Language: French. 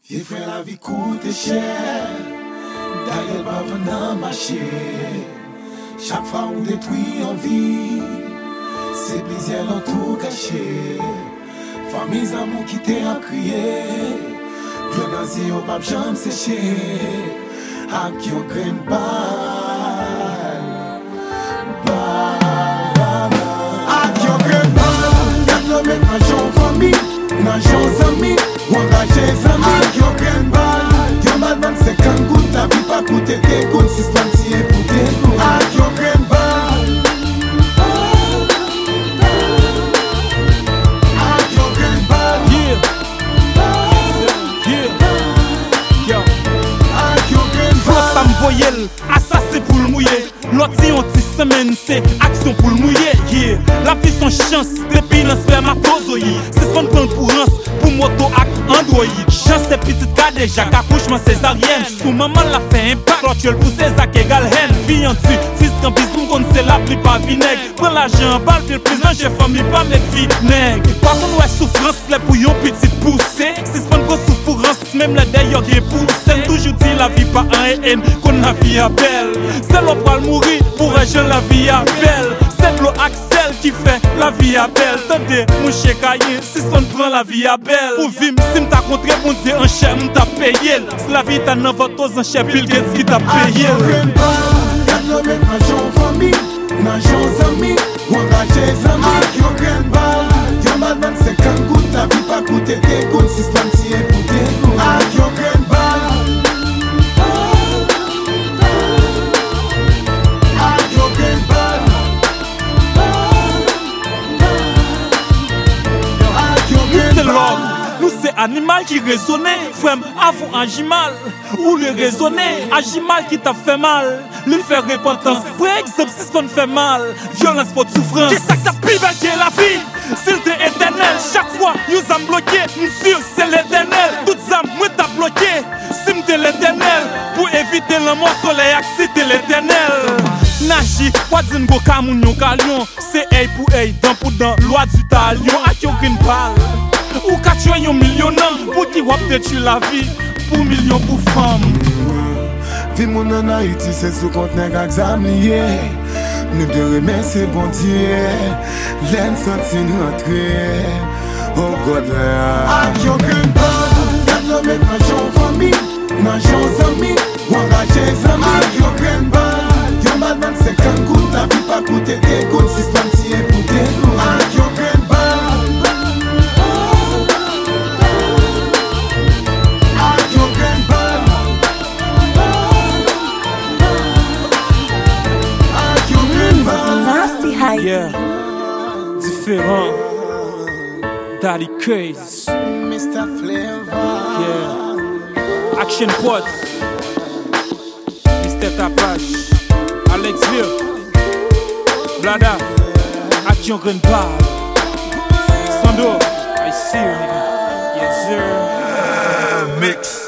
Vieux frère, la vie coûte cher. D'ailleurs, pas venant marcher. Chaque fois on détruit en vie, c'est plaisir dans tout caché. Famille, amour qui t'est à crier. Le nazi au pape, j'aime sécher. À qui on crème balle. À qui on crème balle. Garde le mec, nageons famille, nageons amis. Ou engagés amis. À qui on crème balle. Dieu m'a donné 50 gouttes, la vie pas coûter des gouttes. Si c'est pas si pour des gouttes. À qui on crème balle. Ah ça c'est pour le mouiller. L'autre si on t'y semaine c'est action pour le mouiller. Yeah. La vie son chance depuis l'enspermatozoïde. C'est ce qu'on prend pour rance pour moto ak Android. Chance c'est petite cas déjà qu'accouchement césarienne. Sous maman l'a fait impact. L'autre pour ses actes égal haine. Vie en dessus, fils qu'en bisou qu'on c'est la pluie pas vinaigre. Prends l'argent en balle, fais le prison, j'ai famille pas mes filles nègres. Par contre ouais souffrance les bouillons petite poussée. C'est ce qu'on souffrance même les d'ailleurs qui est poussé. Toujours dit la vie pas un haine qu'on la vie à belle. C'est l'on va mourir pour un jeune la vie à belle. C'est l'eau Axel qui fait la vie à belle. Tendez mon chèque cahier si on prend la vie à belle. Pour vivre si m't'a contré mon Dieu en cher m't'a payé. Si la vie t'a dans votre en cher Bill Gates qui t'a payé. Garde le mec nageons famille, nageons amis. Ou engagés amis. À qui on crème balle. Dieu m'a donné 50 gouttes, la vie pas coûter des gouttes. Si c'est pas si pour des gouttes. À qui on crème balle. Nous c'est animal qui résonnait, frère, avant agimal. Ou le raisonner, agimal qui t'a fait mal. Lui faire repentance, par exemple si qu'on fait mal. Violence pour souffrance. Qu'est-ce que t'as pu bâtir la vie? S'il t'est éternel, chaque fois, nous sommes bloqués. Monsieur, c'est l'éternel. Toutes âmes, moi t'as bloqué. Si m'te l'éternel, pour éviter le mort soleil, acciter l'éternel. Naji, wadine go kamoun yon kalion. C'est œil pour œil, dent pour dent, loi du talion. A qui aucune balle. Ou ka tu yon million d'hommes pour qui wap te tue la vie pour millions pour femmes. Vie mon en Haïti c'est sous compte nèg exam lié. Nous deux remercier bon Dieu. L'aine sorti nous entrer. Oh God là. À qui on crème pas. Garde le mec nageons famille, nageons amis. Ou engagés amis. À qui on crème pas. Dieu m'a donné 50 gouttes, la vie pas coûter des gouttes. Si c'est pas si pour des gouttes. À qui on crème pas. Yeah, différent. Daddy Craze. Mr. Flavor. Yeah. Action Pod. Mr. Tapache. Alexville. Blada. Action Green Bar. Sando. I see you, nigga. Yes, sir. Mix.